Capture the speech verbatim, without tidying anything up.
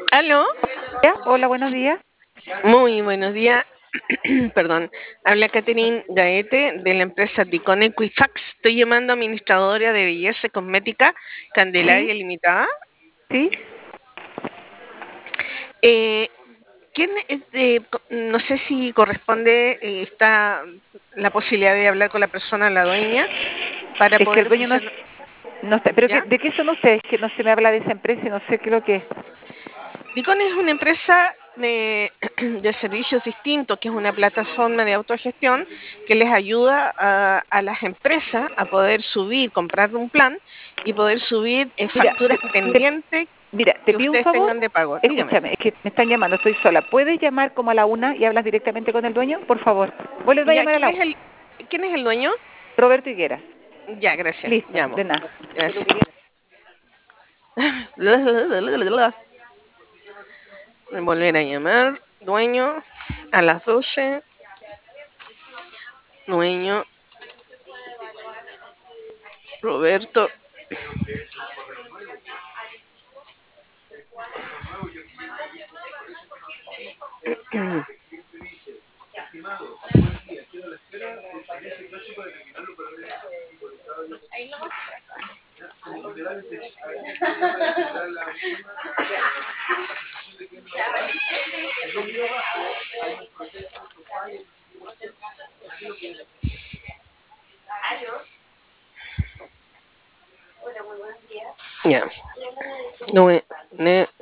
Aló, Ya, hola, buenos días. muy buenos días. Perdón, habla Catherine Gaete de la empresa Dicon Equifax. Estoy llamando a administradora de belleza y cosmética Sí, Candelaria Limitada. sí. Eh, ¿quién es de- co- no sé si corresponde, eh, está la posibilidad de hablar con la persona, la dueña, para Es que el poder dueño no, ofrecer, es- no está. ¿Pero qué, ¿ya? de qué son ustedes? Que no se me habla de esa empresa y no sé qué es lo que es. Dicon es una empresa de, de servicios distintos, que es una plataforma de autogestión que les ayuda a, a las empresas a poder subir, comprar un plan y poder subir eh, Mira, facturas te, te- pendientes mira, te que pido un ustedes favor. tengan de pago. Dígame. Escúchame, es que me están llamando, estoy sola. ¿Puedes llamar como a la una y hablas directamente con el dueño? Por favor. Vuelve a Ya, llamar a ¿quién la es una. el, quién es el dueño? Roberto Higueras. Ya, gracias. Listo, Llamo. de nada. Gracias. Volver a llamar. Dueño a las doce. Dueño Roberto. Ya. Due- ne-